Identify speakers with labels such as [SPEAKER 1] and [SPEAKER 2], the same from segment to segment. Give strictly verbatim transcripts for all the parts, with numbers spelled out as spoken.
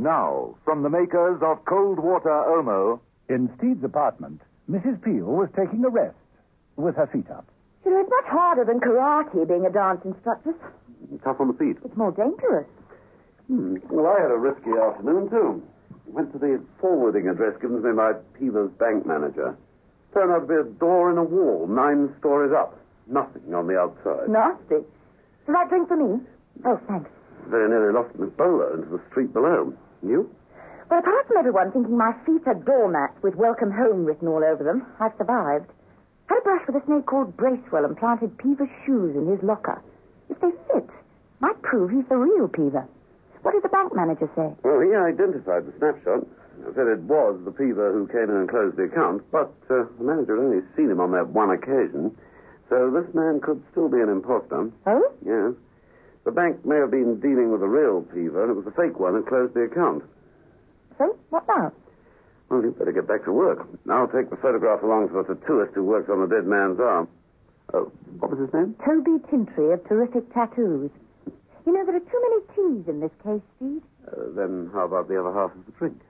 [SPEAKER 1] Now, from the makers of Cold Water Omo...
[SPEAKER 2] In Steve's apartment, Missus Peel was taking a rest with her feet up.
[SPEAKER 3] You know, it's much harder than karate being a dance instructor.
[SPEAKER 4] Tough on the feet.
[SPEAKER 3] It's more dangerous.
[SPEAKER 4] Hmm. Well, I had a risky afternoon, too. Went to the forwarding address given to me by Peever's bank manager. Turned out to be a door in a wall, nine stories up. Nothing on the outside.
[SPEAKER 3] Nasty. Is that drink for me? Oh, thanks.
[SPEAKER 4] Very nearly lost my bowler into the street below. You?
[SPEAKER 3] Well, apart from everyone thinking my feet are doormats with welcome home written all over them, I've survived. Had a brush with a snake called Bracewell and planted Peever's shoes in his locker. If they fit, might prove he's the real Peever. What did the bank manager say?
[SPEAKER 4] Well, he identified the snapshot. Said it was the Peever who came in and closed the account, but uh, the manager had only seen him on that one occasion. So this man could still be an imposter.
[SPEAKER 3] Oh?
[SPEAKER 4] Yes. The bank may have been dealing with a real Peever, and it was the fake one who closed the account.
[SPEAKER 3] So, what now?
[SPEAKER 4] Well, you'd better get back to work. I'll take the photograph along to the tattooist who works on the dead man's arm. Oh, what was his name?
[SPEAKER 3] Toby Tintry of Terrific Tattoos. You know, there are too many T's in this case, Steve.
[SPEAKER 4] Uh, then how about the other half of the drink?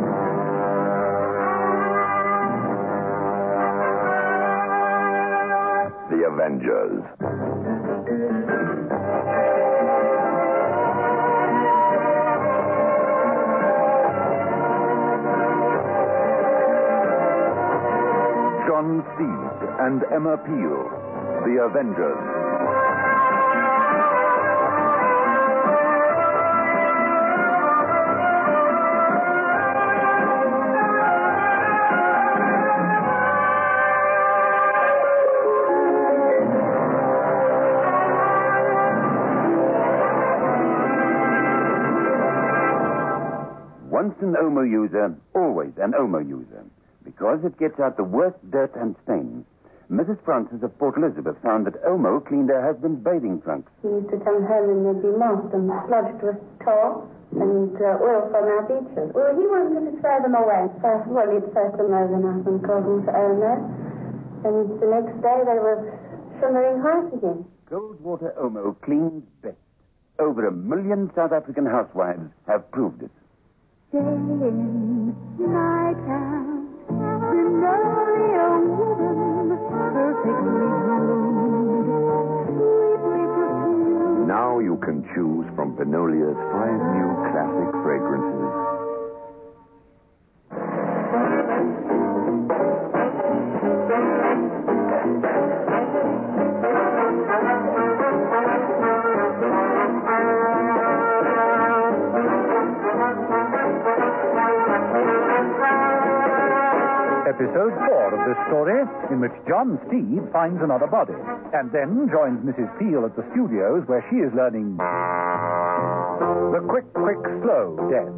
[SPEAKER 1] The Avengers. John Steed and Emma Peel, The Avengers.
[SPEAKER 5] Once an Omo user, always an Omo user, because it gets out the worst dirt and stains. Missus Francis of Port Elizabeth found that Omo cleaned her husband's bathing trunks.
[SPEAKER 6] He used to come home and there'd be moss and sludge to a tar and uh, oil from our beaches. Well, he wanted to throw them away. So, well, he'd soak them overnight and called them to Omo. And the next day they were shimmering white again.
[SPEAKER 5] Cold Water Omo cleans best. Over a million South African housewives have proved it.
[SPEAKER 6] Day in, night out, Magnolia woman, perfectly groomed, sweetly perfumed.
[SPEAKER 1] Now you can choose from Benolia's five new classic fragrances.
[SPEAKER 2] Episode four of this story, in which John Steed finds another body, and then joins Missus Peel at the studios where she is learning the quick, quick, slow death.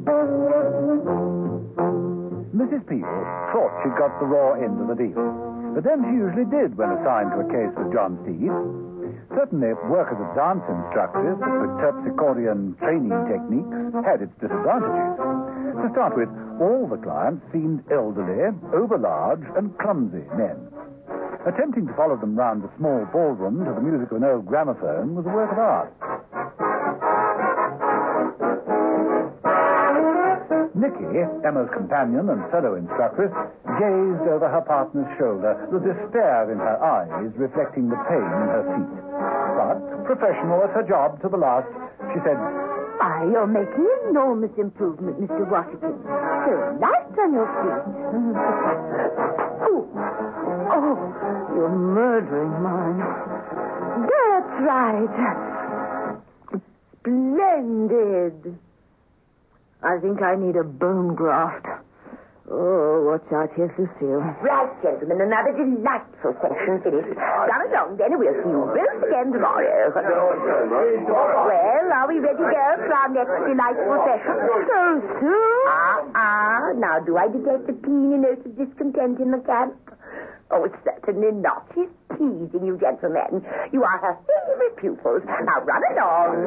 [SPEAKER 2] Missus Peel thought she'd got the raw end of the deal, but then she usually did when assigned to a case with John Steed. Certainly, work as a dance instructress with terpsichorean training techniques had its disadvantages. To start with, all the clients seemed elderly, overlarge, and clumsy men. Attempting to follow them round the small ballroom to the music of an old gramophone was a work of art. Nicky, Emma's companion and fellow instructress, gazed over her partner's shoulder, the despair in her eyes reflecting the pain in her feet. But, professional at her job to the last, she said,
[SPEAKER 3] Why, you're making enormous improvement, Mister Washington. So light on your feet. oh, oh, you're murdering mine. That's right. Splendid. I think I need a bone graft. Oh, watch out, here's Lucille.
[SPEAKER 7] Right, gentlemen, another delightful session finished. Come along, then, and we'll see you both again tomorrow. Well, are we ready to go for our next delightful session?
[SPEAKER 3] So soon?
[SPEAKER 7] Ah, ah. Now, do I detect a keen note of discontent in the camp? Oh, it's certainly not. She's teasing you, gentlemen. You are her favorite pupils. Now, run along.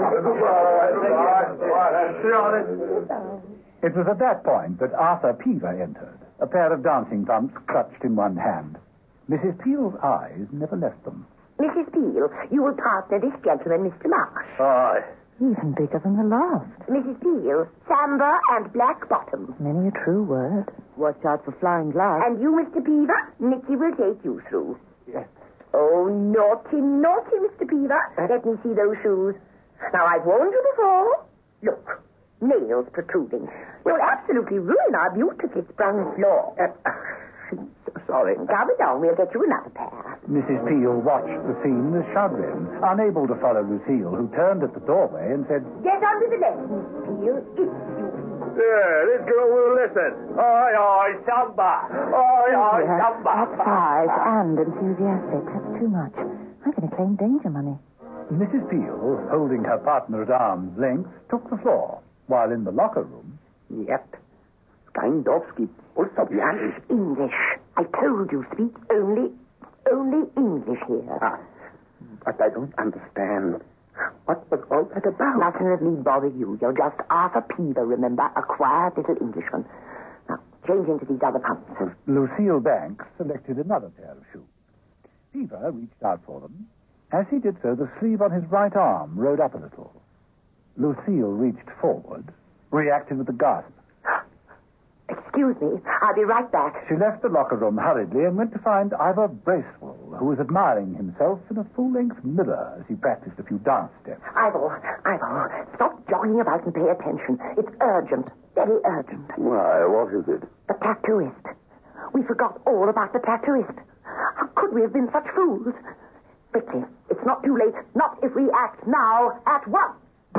[SPEAKER 2] It was at that point that Arthur Peever entered, a pair of dancing pumps clutched in one hand. Missus Peel's eyes never left them.
[SPEAKER 7] Missus Peel, you will partner this gentleman, Mister Marsh.
[SPEAKER 4] Aye.
[SPEAKER 3] Even bigger than the last.
[SPEAKER 7] Missus Peel, Samba and Black Bottom.
[SPEAKER 3] Many a true word. Watch out for flying glass.
[SPEAKER 7] And you, Mister Peaver, Nicky will take you through.
[SPEAKER 2] Yes.
[SPEAKER 7] Oh, naughty, naughty, Mister Peaver. Let me see those shoes. Now, I've warned you before. Look, nails protruding. Will absolutely ruin our beautifully sprung floor. Uh, sorry. Calm it down. We'll get you another pair.
[SPEAKER 2] Missus Peel watched the scene with chagrin, unable to follow Lucille, who turned at the doorway and said,
[SPEAKER 7] Get on with the lesson, Miss Peel, if you...
[SPEAKER 4] Yeah, this girl will listen. Oi, oi, Samba. Oi, oi,
[SPEAKER 3] Dear,
[SPEAKER 4] Samba.
[SPEAKER 3] That's five and enthusiastic. That's too much. I'm going to claim danger money.
[SPEAKER 2] Missus Peel, holding her partner at arm's length, took the floor, while in the locker room...
[SPEAKER 7] Yep. Steindorfsky also English. English. I told you, speak only, only English here.
[SPEAKER 8] Ah, but I don't understand. What was all that about?
[SPEAKER 7] Nothing that need bother you. You're just Arthur Peaver, remember? A quiet little Englishman. Now, change into these other pumps.
[SPEAKER 2] Lucille Banks selected another pair of shoes. Peaver reached out for them. As he did so, the sleeve on his right arm rode up a little. Lucille reached forward, reacted with a gasp.
[SPEAKER 7] Excuse me. I'll be right back.
[SPEAKER 2] She left the locker room hurriedly and went to find Ivor Bracewell, who was admiring himself in a full-length mirror as he practiced a few dance steps.
[SPEAKER 7] Ivor, Ivor, stop jogging about and pay attention. It's urgent, very urgent.
[SPEAKER 4] Why, what is it?
[SPEAKER 7] The tattooist. We forgot all about the tattooist. How could we have been such fools? Quickly, it's not too late. Not if we act now, at once.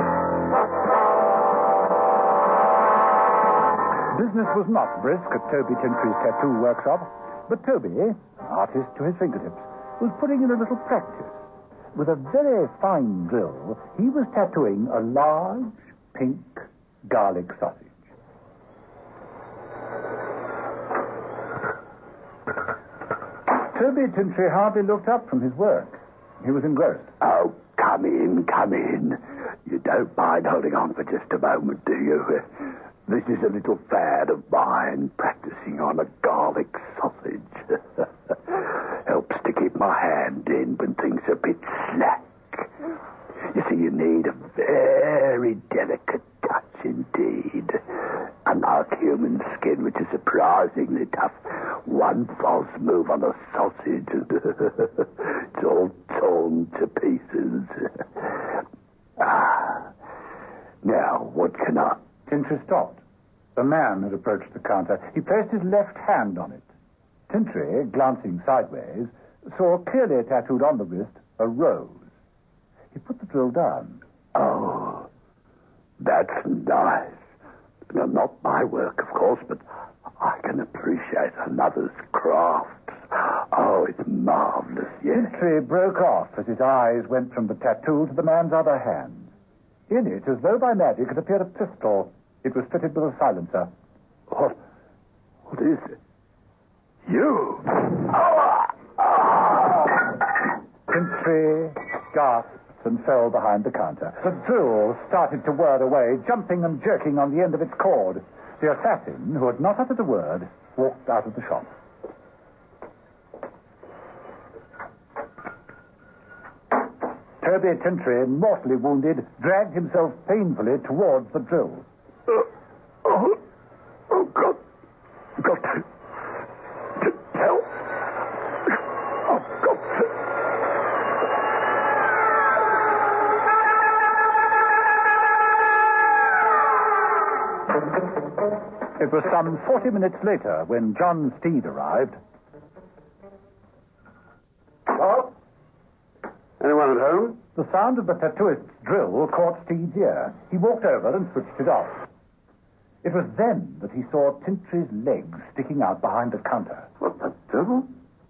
[SPEAKER 2] Business was not brisk at Toby Tintry's tattoo workshop, but Toby, artist to his fingertips, was putting in a little practice. With a very fine drill, he was tattooing a large, pink, garlic sausage. Toby Tintry hardly looked up from his work. He was engrossed.
[SPEAKER 8] Oh, come in, come in. You don't mind holding on for just a moment, do you? This is a little fad of mine, practicing on a garlic sausage. Helps to keep my hand in when things are a bit slack. You see, you need a very delicate touch indeed. Unlike human skin, which is surprisingly tough, one false move on a sausage and it's all torn to pieces. Ah. Now, what can I...
[SPEAKER 2] Tintry stopped. The man had approached the counter. He placed his left hand on it. Tintry, glancing sideways, saw clearly tattooed on the wrist a rose. He put the drill down.
[SPEAKER 8] Oh, that's nice. No, not my work, of course, but I can appreciate another's craft. Oh, it's marvelous, yes.
[SPEAKER 2] Tintry broke off as his eyes went from the tattoo to the man's other hand. In it, as though by magic, had appeared a pistol. It was fitted with a silencer.
[SPEAKER 8] What? What is it? You! Oh! Oh!
[SPEAKER 2] Tintry gasped and fell behind the counter. The drill started to whir away, jumping and jerking on the end of its cord. The assassin, who had not uttered a word, walked out of the shop. Toby Tintry, mortally wounded, dragged himself painfully towards the drill.
[SPEAKER 8] Oh, oh, oh God. Got to, to help. I've got to.
[SPEAKER 2] It was some forty minutes later when John Steed arrived.
[SPEAKER 4] Hello? Anyone at home?
[SPEAKER 2] The sound of the tattooist's drill caught Steed's ear. He walked over and switched it off. It was then that he saw Tintry's legs sticking out behind the counter.
[SPEAKER 4] What the devil?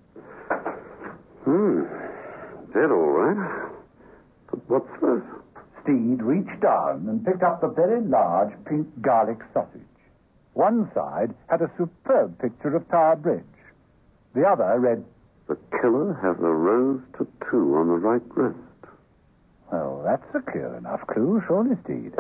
[SPEAKER 4] Hmm. Dead, all right. But what's this?
[SPEAKER 2] Steed reached down and picked up the very large pink garlic sausage. One side had a superb picture of Tower Bridge. The other read,
[SPEAKER 4] The killer has a rose tattoo on the right wrist.
[SPEAKER 2] well, that's a clear enough clue, surely, Steed.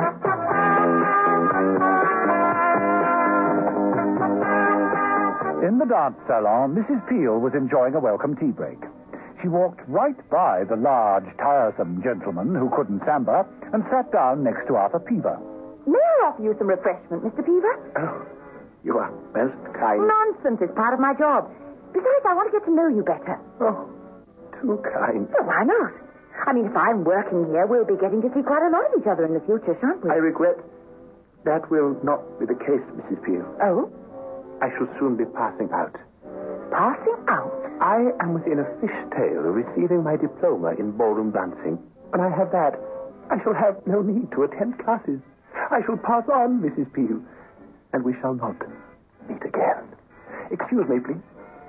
[SPEAKER 2] In the dance salon, Missus Peel was enjoying a welcome tea break. she walked right by the large, tiresome gentleman who couldn't samba and sat down next to Arthur Peaver.
[SPEAKER 3] May I offer you some refreshment, Mister Peaver?
[SPEAKER 8] Oh, you are most kind.
[SPEAKER 3] Nonsense. It's part of my job. Besides, I want to get to know you better.
[SPEAKER 8] Oh, too kind.
[SPEAKER 3] Well, why not? I mean, if I'm working here, we'll be getting to see quite a lot of each other in the future, shan't we?
[SPEAKER 8] I regret that will not be the case, Missus Peel.
[SPEAKER 3] Oh?
[SPEAKER 8] I shall soon be passing out.
[SPEAKER 3] Passing out?
[SPEAKER 8] I am within a fishtail of receiving my diploma in ballroom dancing. When I have that, I shall have no need to attend classes. I shall pass on, Missus Peel, and we shall not meet again. Excuse me, please.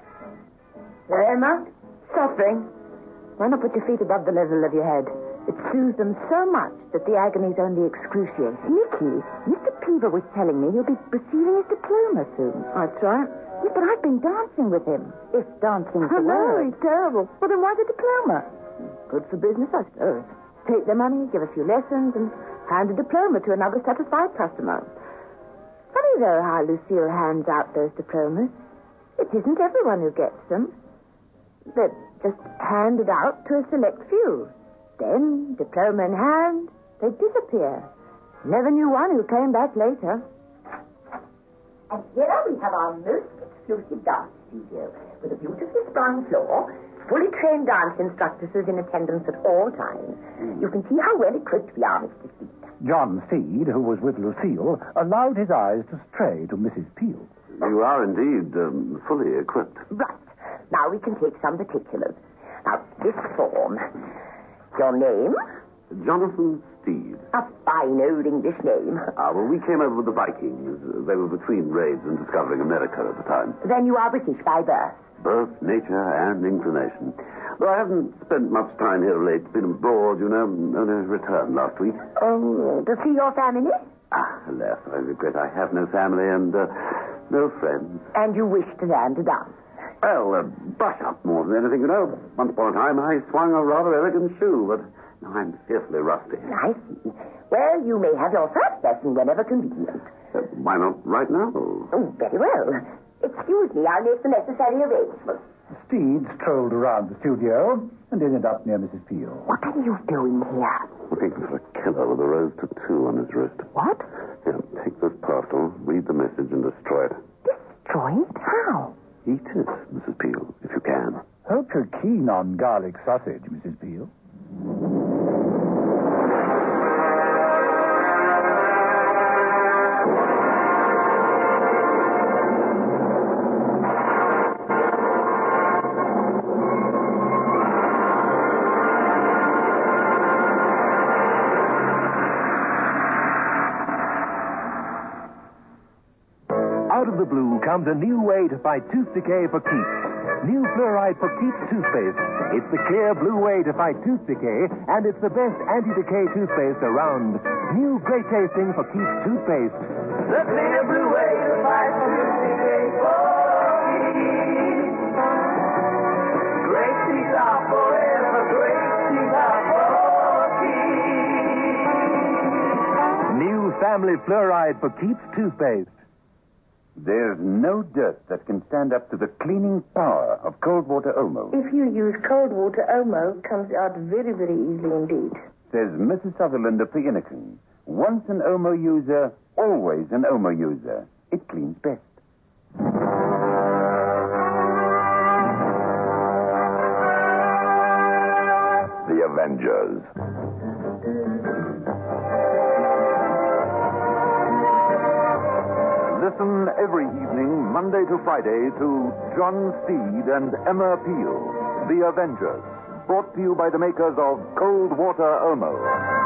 [SPEAKER 3] Emma, suffering. Why not put your feet above the level of your head? It soothes them so much that the agony's only excruciating. Nicky, Mister Peaver was telling me he'll be receiving his diploma soon. That's right. Yes, but I've been dancing with him. If dancing's the word. It's terrible. Well, then why the diploma? Good for business, I suppose. Take their money, give a few lessons, and hand a diploma to another satisfied customer. Funny, though, how Lucille hands out those diplomas. It isn't everyone who gets them. They're just handed out to a select few. Then, diploma in hand, they disappear. Never knew one who came back later. And here we have our most exclusive dance studio with a beautifully sprung floor, fully trained dance instructors in attendance at all times. You can see how well equipped we are, Mister Steed.
[SPEAKER 2] John Steed, who was with Lucille, allowed his eyes to stray to Missus Peel.
[SPEAKER 4] You are indeed um, fully equipped.
[SPEAKER 7] Right. Now we can take some particulars. Now, this form. Your name?
[SPEAKER 4] Jonathan Steed.
[SPEAKER 7] A fine old English name.
[SPEAKER 4] Ah, well, we came over with the Vikings. They were between raids and discovering America at the time.
[SPEAKER 7] Then you are British by birth.
[SPEAKER 4] Birth, nature, and inclination. Though I haven't spent much time here of late. Been abroad, you know, only returned last week.
[SPEAKER 7] Oh, to see your family?
[SPEAKER 4] Ah, alas, I regret I have no family and uh, no friends.
[SPEAKER 7] And you wish to learn to dance?
[SPEAKER 4] Well, uh, brush up more than anything, you know. Once upon a time, I swung a rather elegant shoe, but now I'm fearfully rusty.
[SPEAKER 7] I see. Well, you may have your first lesson whenever convenient.
[SPEAKER 4] Uh, why not right now?
[SPEAKER 7] Oh, very well. Excuse me, I'll make the necessary arrangements.
[SPEAKER 2] Steed strolled around the studio and ended up near Missus Peel.
[SPEAKER 7] What are you doing here?
[SPEAKER 4] Looking for a killer with a rose tattoo on his wrist.
[SPEAKER 7] What?
[SPEAKER 4] Here, take this parcel, read the message, and destroy it.
[SPEAKER 7] Destroy it? How?
[SPEAKER 4] Eat it, Missus Peel, if you can.
[SPEAKER 2] Hope you're keen on garlic sausage, Missus Peel.
[SPEAKER 9] Out of the blue comes a new way to fight tooth decay for keeps. New fluoride for keeps toothpaste. It's the clear blue way to fight tooth decay, and it's the best anti-decay toothpaste around. New great tasting for keeps toothpaste.
[SPEAKER 10] The clear blue way to fight tooth decay for keeps. Great teeth are forever. Great teeth are for keeps.
[SPEAKER 9] New family fluoride for keeps toothpaste.
[SPEAKER 5] There's no dirt that can stand up to the cleaning power of cold water Omo,
[SPEAKER 6] If you use cold water, Omo comes out very, very easily indeed.
[SPEAKER 5] says Missus Sutherland of Fiannacan. Once an Omo user, always an Omo user. It cleans best.
[SPEAKER 1] The Avengers.
[SPEAKER 11] Listen every evening, Monday to Friday, to John Steed and Emma Peel, The Avengers, brought to you by the makers of Cold Water Omo.